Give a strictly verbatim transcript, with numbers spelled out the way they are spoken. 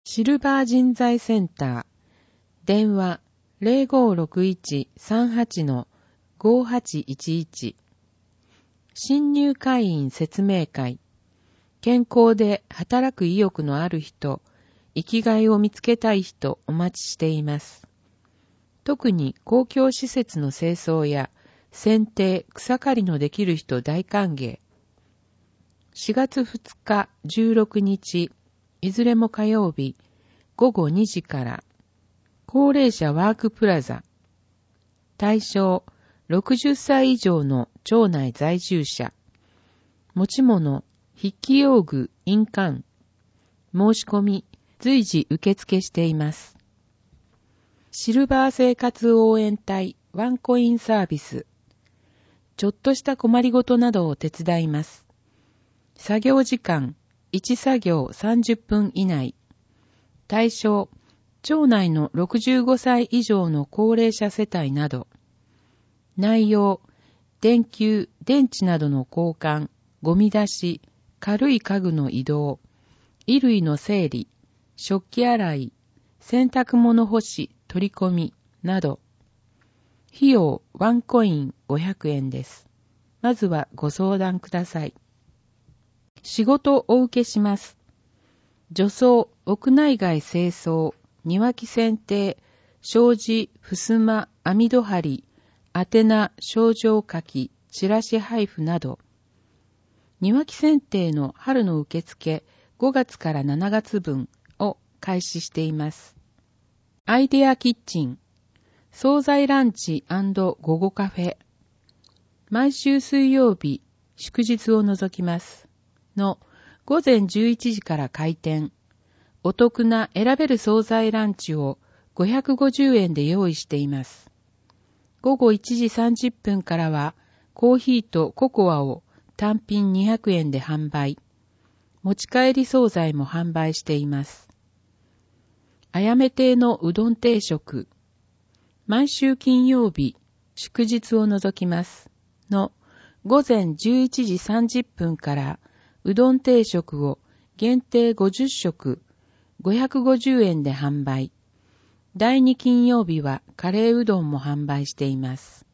シルバー人材センター、電話 ゼロごーろくいちさんはちのごはちいちいち、新入会員説明会、健康で働く意欲のある人、生きがいを見つけたい人お待ちしています。特に公共施設の清掃や剪定、草刈りのできる人大歓迎。しがつふつか、じゅうろくにち、いずれも火曜日、ごごにじから、高齢者ワークプラザ。対象、ろくじゅっさい以上の町内在住者。持ち物、筆記用具、印鑑。申し込み、随時受付しています。シルバー生活応援隊ワンコインサービス。ちょっとした困りごとなどを手伝います。作業時間、いち作業さんじゅっぷん以内。対象、町内のろくじゅうごさい以上の高齢者世帯など。内容、電球、電池などの交換、ゴミ出し、軽い家具の移動、衣類の整理、食器洗い、洗濯物干し、取り込みなど。費用ワンコインごひゃくえんです。まずはご相談ください。仕事お受けします。除草、屋内外清掃、庭木剪定、障子、襖、網戸張り、宛名、賞状書き、チラシ配布など。庭木剪定の春の受付ごがつからしちがつぶんを開始しています。アイデアキッチン、惣菜ランチ&午後カフェ。毎週水曜日、祝日を除きます。のごぜんじゅういちじから開店。お得な選べる惣菜ランチをごひゃくごじゅうえんで用意しています。ごごいちじさんじゅっぷんからはコーヒーとココアを単品にひゃくえんで販売。持ち帰り惣菜も販売しています。あやめ亭のうどん定食。毎週金曜日、祝日を除きます。のごぜんじゅういちじさんじゅっぷんからうどん定食を限定ごじゅっしょくごひゃくごじゅうえんで販売。だいに金曜日はカレーうどんも販売しています。